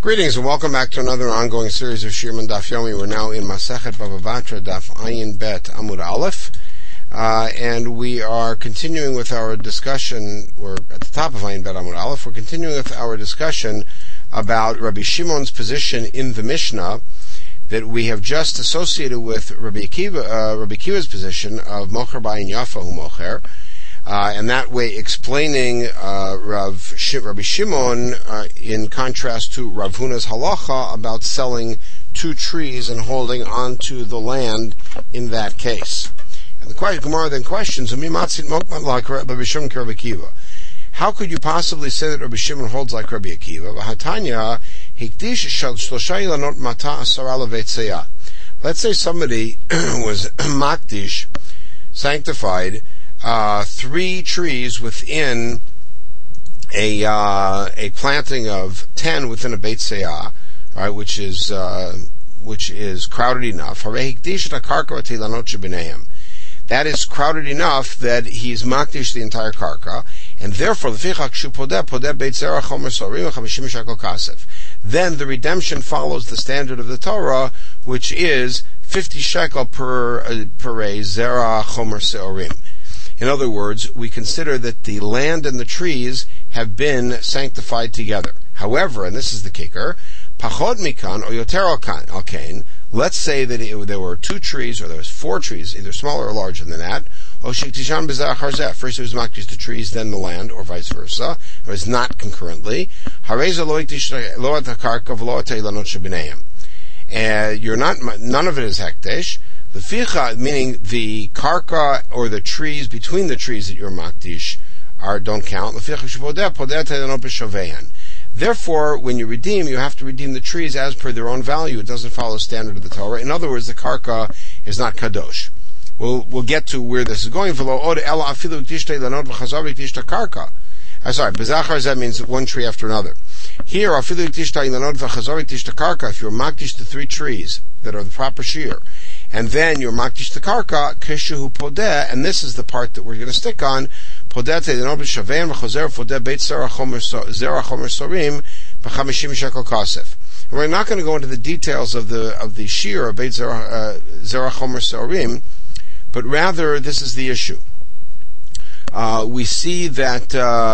Greetings and welcome back to another ongoing series of Shirman Daf Yomi. We're now in Masechet Bava Batra Daf Ayin Bet Amud Aleph, and we are continuing with our discussion. We're at the top of Ayin Bet Amud Aleph. We're continuing with our discussion about Rabbi Shimon's position in the Mishnah that we have just associated with Rabbi Akiva's position of Mocher Ba'ayin Yafa Hu Mocher. And that way explaining Rabbi Shimon in contrast to Rav Huna's halacha about selling two trees and holding onto the land in that case. And the Gemara then questions, how could you possibly say that Rabbi Shimon holds like Rabbi Akiva? Let's say somebody was makdish, sanctified, three trees within a planting of 10 within a Beit Seah, right, which is crowded enough. That is crowded enough that he's makdish the entire karka, and therefore then the redemption follows the standard of the Torah, which is 50 shekel per zera chomer seorim. In other words, we consider that the land and the trees have been sanctified together. However, and this is the kicker, pachod mikan or yoter alkain, let's say that there were two trees, or there was four trees, either smaller or larger than that, first it was makdish the trees, then the land, or vice versa. It was not concurrently. None of it is hekdesh. The ficha, meaning the karka or the trees between the trees that you're makdish don't count. Therefore, when you redeem, you have to redeem the trees as per their own value. It doesn't follow the standard of the Torah. In other words, the karka is not kadosh. We'll get to where this is going. Bezachar, that means one tree after another. Here, if you're makdish the three trees that are the proper shear, and then you're makdish the karka, keshehu podeh, and this is the part that we're going to stick on, podeh te'denot b'shavem v'chozer podeh beit zera chomer sorim b'chamishim shekel kasef. And we're not going to go into the details of the shear of beit zera chomer sorim, but rather this is the issue. We see that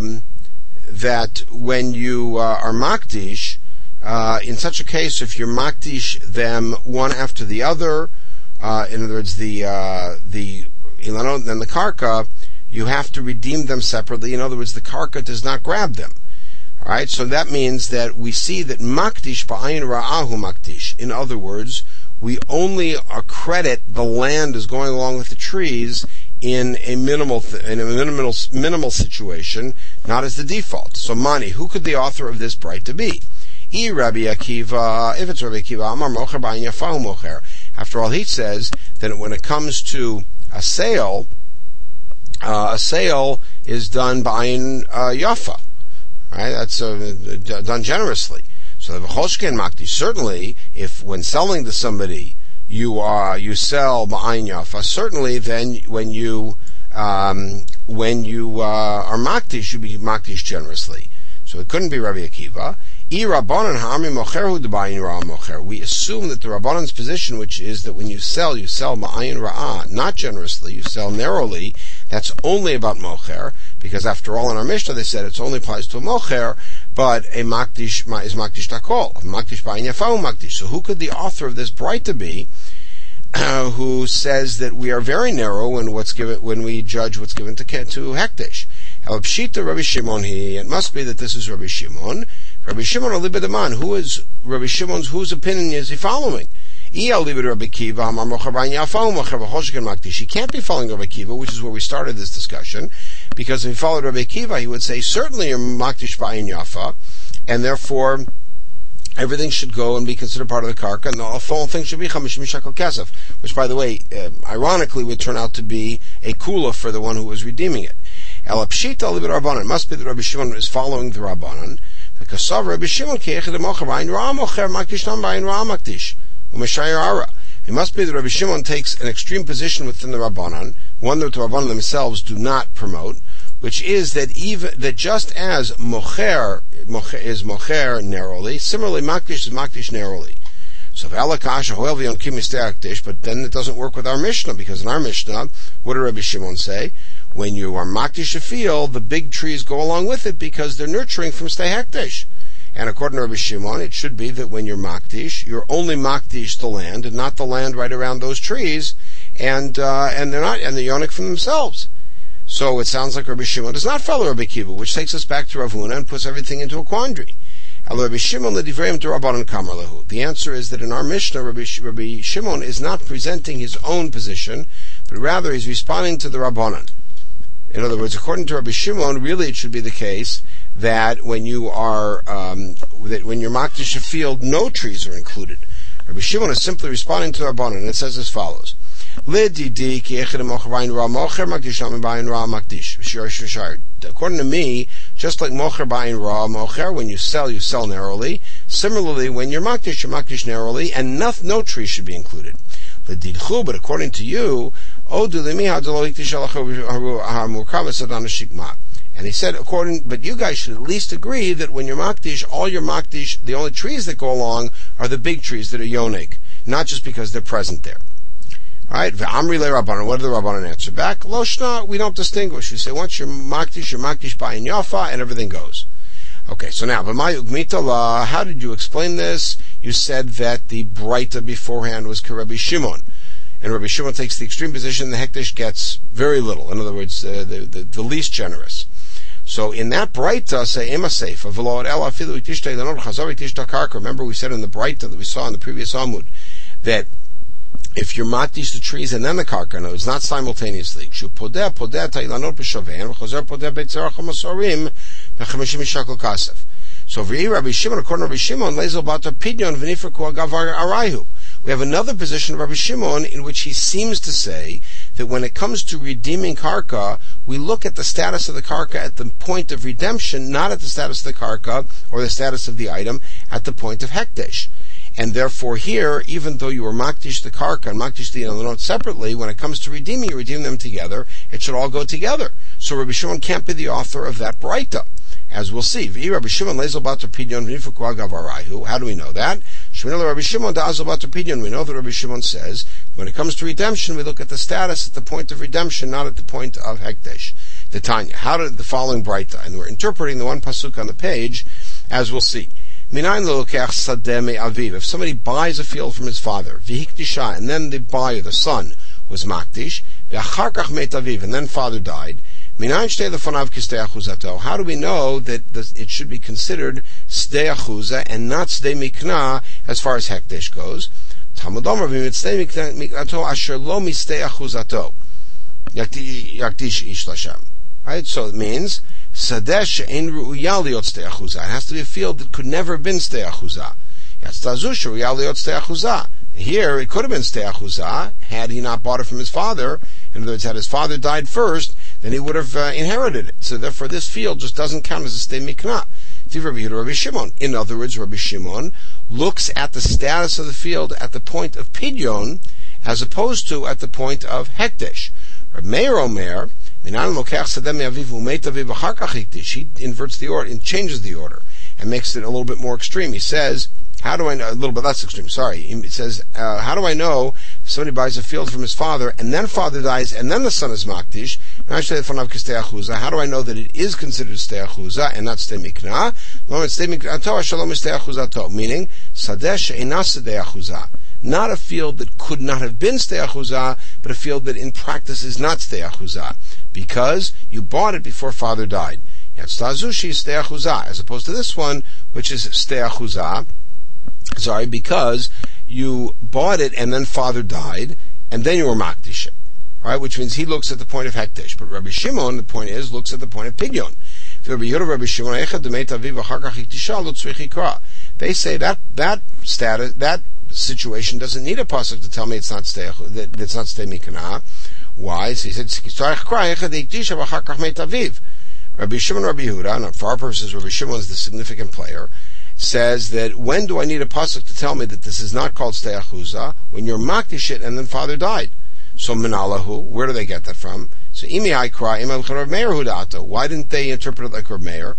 when you are makdish, in such a case, if you're makdish them one after the other, in other words, the ilanot and the karka, you have to redeem them separately. In other words, the karka does not grab them. All right, so that means that we see that makdish ba'ayin ra'ahu makdish. In other words, we only accredit the land as going along with the trees in a minimal situation, not as the default. So, Mani, who could the author of this bright to be? Rabbi Akiva. If it's Rabbi Akiva, Amar Mocher Ba'ayin Yafa Hu Mocher. After all, he says that when it comes to a sale is done ba'ayin yafa, right? That's done generously. So the v'choshken makdish, certainly, if when selling to somebody you sell ba'ayin yafa, certainly then when you are makdish, you be makdish generously. So it couldn't be Rabbi Akiva. We assume that the Rabbanan's position, which is that when you sell ma'ayin ra'ah, not generously, you sell narrowly, that's only about mocher, because after all in our Mishnah they said it only applies to a mocher, but a makdish is makdish takol, makdish ba'ayin yafa makdish. So who could the author of this bright to be, who says that we are very narrow in when we judge what's given to hekdesh? Pshita Rabbi Shimon he. It must be that this is Rabbi Shimon. Rabbi Shimon or Libedaman. Who is Rabbi Shimon's? Whose opinion is he following? He can't be following Rabbi Akiva, which is where we started this discussion, because if he followed Rabbi Akiva, he would say certainly you're makdish ba'ayin yafa, and therefore everything should go and be considered part of the karka, and the whole thing should be 50 shekel kesef, which, by the way, ironically would turn out to be a kula for the one who was redeeming it. El pshita libid Rabbanan. It must be that Rabbi Shimon is following the Rabbanan. Because Rabbi Shimon ke'echad mocher ba'ayin ra'ah mocher makdish nam ba'ayin ra'ah makdish u'meshayir ara. It must be that Rabbi Shimon takes an extreme position within the Rabbanan, one that the Rabbanan themselves do not promote. which is that just as mocher is mocher narrowly, similarly makdish is makdish narrowly. So but then it doesn't work with our Mishnah, because in our Mishnah, what did Rabbi Shimon say? When you are makdish a field, the big trees go along with it because they're nurturing from stay hekdesh. And according to Rabbi Shimon, it should be that when you're makdish, you're only makdish the land and not the land right around those trees, and they're yonik from themselves. So it sounds like Rabbi Shimon does not follow Rabbi Kiva, which takes us back to Rav Huna and puts everything into a quandary. The answer is that in our Mishnah, Rabbi Shimon is not presenting his own position, but rather he's responding to the Rabbanan. In other words, according to Rabbi Shimon, really it should be the case that when you are when you're makdish a field, no trees are included. Rabbi Shimon is simply responding to the Rabbanan, and it says as follows: According to me, just like mocher ba'in ra mocher, when you sell narrowly. Similarly, when you're makdish narrowly, and no tree should be included. But according to you, and he said, but you guys should at least agree that when you're makdish, all your makdish, the only trees that go along are the big trees that are yonik, not just because they're present there. Alright, V'amri le Rabbanan, what did the Rabbanan answer back? Loshna, we don't distinguish. We say once you're makdish ba'in yafa, and everything goes. Okay, so now, how did you explain this? You said that the Breita beforehand was Rabbi Shimon. And Rabbi Shimon takes the extreme position, the hekdesh gets very little. In other words, the least generous. So in that Breita, say, Ema Seifa, V'lo ela afilu itishtei lanot chazar itishta karka. Remember we said in the Breita that we saw in the previous Amud, that if you're makdish the trees and then the karka, no, it's not simultaneously. So according to Rabbi Shimon, we have another position of Rabbi Shimon in which he seems to say that when it comes to redeeming karka, we look at the status of the karka at the point of redemption, not at the status of the karka or the status of the item at the point of hekdesh. And therefore here, even though you were makdish the karka and makdish the ilanot separately, when it comes to redeeming, you redeem them together, it should all go together. So Rabbi Shimon can't be the author of that Breita, as we'll see. How do we know that? We know that Rabbi Shimon says, when it comes to redemption, we look at the status at the point of redemption, not at the point of hekdesh. The Tanya. How did the following Breita? And we're interpreting the one pasuk on the page, as we'll see. If somebody buys a field from his father, and then the buyer, the son, was makdish, and then father died, how do we know that it should be considered stei achuza and not stei mikna as far as hekdesh goes? Right, so it means Sadesh ein ru'ya liot stei achuza. It has to be a field that could never have been stei achuza. Yatztazush ru'ya liot stei achuza. Here, it could have been stei achuza had he not bought it from his father. In other words, had his father died first, then he would have inherited it. So therefore, this field just doesn't count as a stei mikna. Rabbi Shimon. In other words, Rabbi Shimon looks at the status of the field at the point of pidyon, as opposed to at the point of hekdesh. Rabbi Meir Omer, he inverts the order and changes the order and makes it a little bit more extreme. He says, how do I know, a little bit less extreme, sorry. He says, how do I know if somebody buys a field from his father and then father dies and then the son is makdish? How do I know that it is considered stei achuza and not stei mikna? Meaning, sadesh eina stei achuza. Not a field that could not have been stei achuza, but a field that in practice is not stei achuza, because you bought it before father died. Yatztazushi is stei achuza, as opposed to this one, which is stei achuza. Sorry, because you bought it and then father died, and then you were makdish it. Right, which means he looks at the point of hekdesh. But Rabbi Shimon, the point is, looks at the point of pidyon. They say that status, that situation doesn't need a pasuk to tell me it's not stei mikna. Why? So he said, Rabbi Shimon, Rabbi Yehuda, and for our purposes, Rabbi Shimon is the significant player, says that when do I need a pasuk to tell me that this is not called stei achuza? When you're makdish it and then father died. So minalahu, where do they get that from? So imi aikra imam Rav Meir hudato. Why didn't they interpret it like Rav Meir?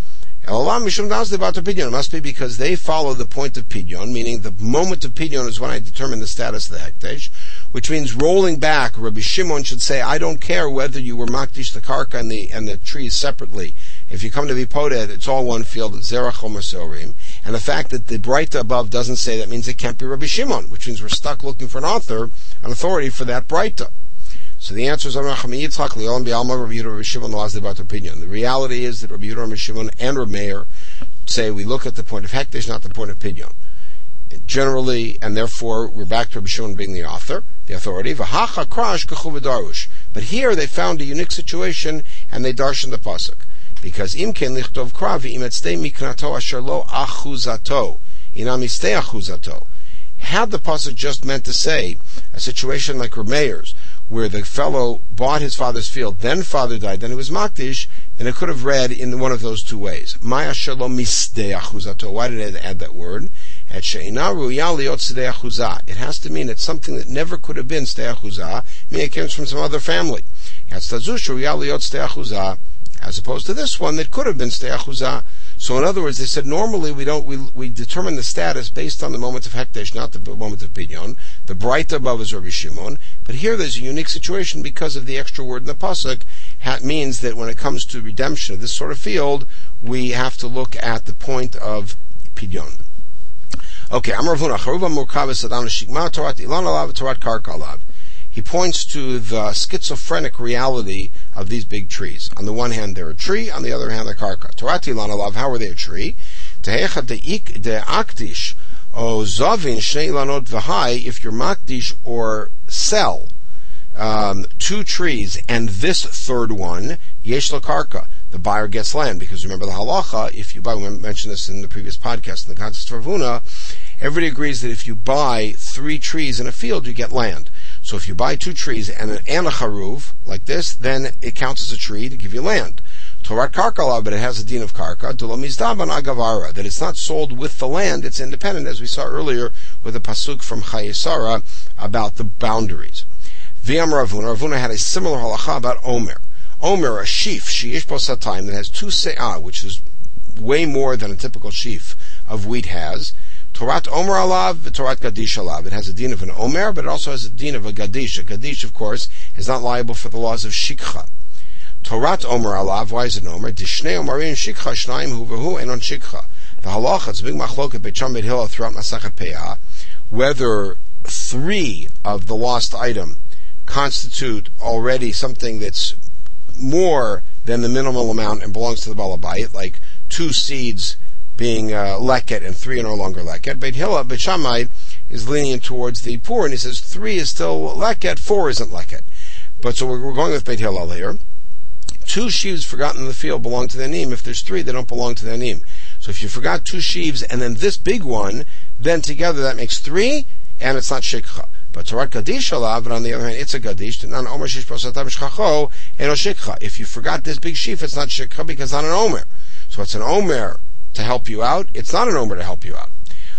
It must be because they follow the point of pidyon, meaning the moment of pidyon is when I determine the status of the hekdesh, which means rolling back. Rabbi Shimon should say, I don't care whether you were makdish the karka and the trees separately. If you come to be poded, it's all one field, zerach omer sorim. And the fact that the Breita above doesn't say that means it can't be Rabbi Shimon, which means we're stuck looking for an authority for that Breita. So the answer is the reality is that Rabbi Yehuda, Rabbi Shimon, and Rabbi Meir say we look at the point of hekdesh, not the point of pidyon. Generally, and therefore we're back to Rabbi Shimon being the authority. But here they found a unique situation and they darshan the pasuk. Because imken lichtov kravi imetztei mikrato asher lo achuzato inamistei achuzato. Had the pasuk just meant to say a situation like Rabbi Meir's, where the fellow bought his father's field, then father died, then he was makdish, then it could have read in one of those two ways. Maya shalom mistei achuzato. Why did it add that word? It has to mean it's something that never could have been stei achuzah, meaning it came from some other family. As opposed to this one that could have been stei achuzah. So in other words, they said normally we determine the status based on the moment of hekdesh, not the moment of pidyon. The Breita above is Rabbi Shimon, but here there's a unique situation because of the extra word in the pasuk. Means that when it comes to redemption of this sort of field, we have to look at the point of pidyon. Okay, he points to the schizophrenic reality of these big trees. On the one hand, they're a tree. On the other hand, they're karka. Torati lan alav. How are they a tree? Tehecha de akdish o zavin shnei lanot v'hai. If you're makdish or sell 2 trees and this third one, yesh la karka. The buyer gets land, because remember the halacha, if you buy, we mentioned this in the previous podcast in the context of Ravuna, everybody agrees that if you buy 3 trees in a field, you get land. So if you buy 2 trees and a charuv, like this, then it counts as a tree to give you land. Torat karka, but it has a din of karka, dolomizdaban agavara, that it's not sold with the land, it's independent, as we saw earlier with the pasuk from Chayesara about the boundaries. V'am Ravuna had a similar halacha about Omer. Omer, a sheaf, she'ish bo satayim, that has 2 se'ah, which is way more than a typical sheaf of wheat has. Torat Omer alav, Torat Gadish alav. It has a din of an Omer, but it also has a din of a Gadish. A Gadish, of course, is not liable for the laws of Shikha. Torat Omer alav, why is it an Omer? Dishnei Omarin Shikha, Shnaim Huvahu, Enon Shikha. The halacha, it's a big machloket Beit Beit Hillel throughout Masachet Peah, whether 3 of the lost item constitute already something that's more than the minimal amount and belongs to the Balabait, like 2 seeds being leket and 3 are no longer leket. Beit Shammai is lenient towards the poor, and he says 3 is still leket, 4 isn't leket. But so we're going with Beit Hillel here. 2 sheaves forgotten in the field belong to the anim. If there's 3, they don't belong to the anim. So if you forgot 2 sheaves and then this big one, then together that makes 3, and it's not shikha. But Torat Gadish alav, but on the other hand, it's a Gadish. If you forgot this big sheaf, it's not shikha because it's not an Omer. So it's an Omer to help you out. It's not an Omer to help you out.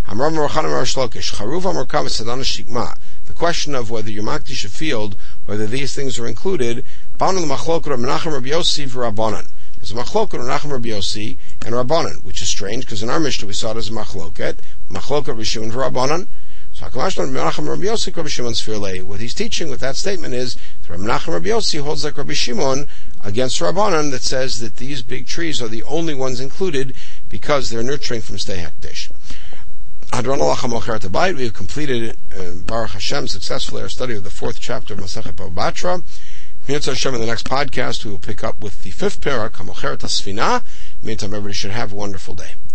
The question of whether you're makdish a field, whether these things are included, there's a machlok of Menachem Rabbi Yossi and Rabbanan, which is strange because in our Mishnah we saw it as a machlok Rabbi Shimon for Rabbanan. What he's teaching with that statement is that Menachem Rabbi Yossi holds like Rabbi Shimon against Rabbanan that says that these big trees are the only ones included because they're nurturing from Stei Hekdesh. We have completed Baruch Hashem successfully our study of the 4th chapter of Masechet Bava Batra. Mitzvah Hashem, in the next podcast we will pick up with the 5th parak, Hamocheret HaSfina. Meantime, everybody should have a wonderful day.